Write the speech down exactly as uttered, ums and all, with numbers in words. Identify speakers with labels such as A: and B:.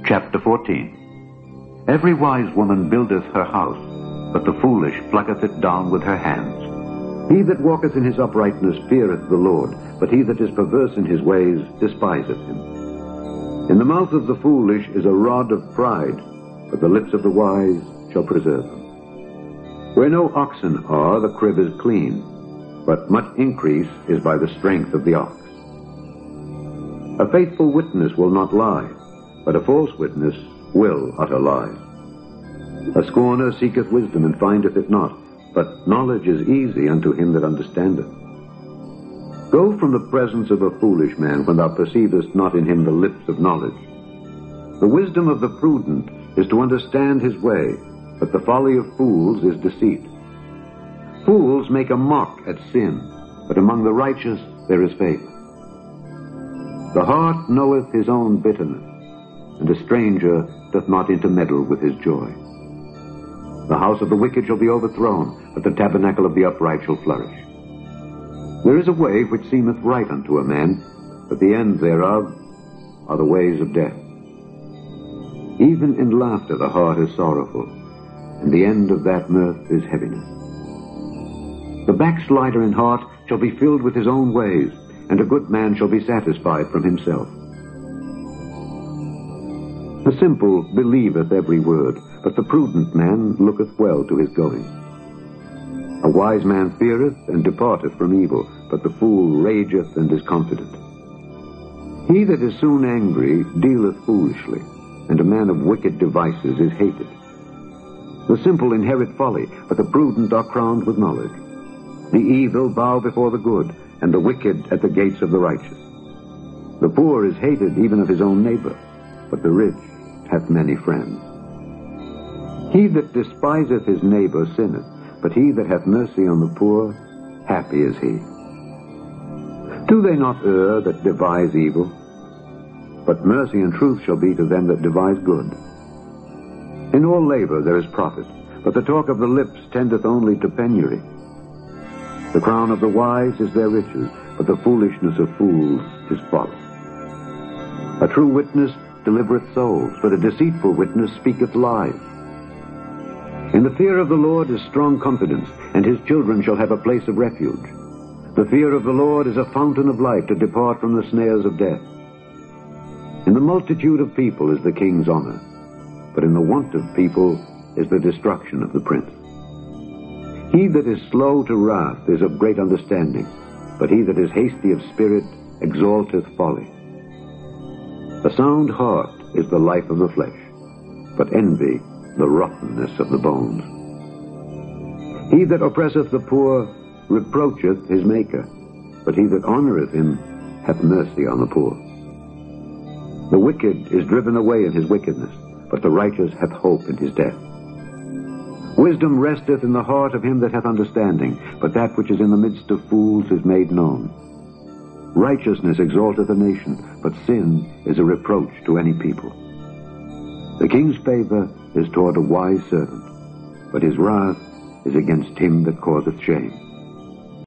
A: Chapter fourteen. Every wise woman buildeth her house, but the foolish plucketh it down with her hands. He that walketh in his uprightness feareth the Lord, but he that is perverse in his ways despiseth him. In the mouth of the foolish is a rod of pride, but the lips of the wise shall preserve them. Where no oxen are, the crib is clean, but much increase is by the strength of the ox. A faithful witness will not lie, but a false witness will utter lies. A scorner seeketh wisdom, and findeth it not, but knowledge is easy unto him that understandeth. Go from the presence of a foolish man, when thou perceivest not in him the lips of knowledge. The wisdom of the prudent is to understand his way, but the folly of fools is deceit. Fools make a mock at sin, but among the righteous there is favor. The heart knoweth his own bitterness, and a stranger doth not intermeddle with his joy. The house of the wicked shall be overthrown, but the tabernacle of the upright shall flourish. There is a way which seemeth right unto a man, but the end thereof are the ways of death. Even in laughter the heart is sorrowful, and the end of that mirth is heaviness. The backslider in heart shall be filled with his own ways, and a good man shall be satisfied from himself. The simple believeth every word, but the prudent man looketh well to his going. A wise man feareth and departeth from evil, but the fool rageth and is confident. He that is soon angry dealeth foolishly, and a man of wicked devices is hated. The simple inherit folly, but the prudent are crowned with knowledge. The evil bow before the good, and the wicked at the gates of the righteous. The poor is hated even of his own neighbor, but the rich hath many friends. He that despiseth his neighbor sinneth, but he that hath mercy on the poor, happy is he. Do they not err that devise evil? But mercy and truth shall be to them that devise good. In all labor there is profit, but the talk of the lips tendeth only to penury. The crown of the wise is their riches, but the foolishness of fools is folly. A true witness delivereth souls, but a deceitful witness speaketh lies. In the fear of the Lord is strong confidence, and his children shall have a place of refuge. The fear of the Lord is a fountain of life, to depart from the snares of death. In the multitude of people is the king's honor, but in the want of people is the destruction of the prince. He that is slow to wrath is of great understanding, but he that is hasty of spirit exalteth folly. A sound heart is the life of the flesh, but envy the rottenness of the bones. He that oppresseth the poor reproacheth his Maker, but he that honoreth him hath mercy on the poor. The wicked is driven away in his wickedness, but the righteous hath hope in his death. Wisdom resteth in the heart of him that hath understanding, but that which is in the midst of fools is made known. Righteousness exalteth a nation, but sin is a reproach to any people. The king's favor is toward a wise servant, but his wrath is against him that causeth shame.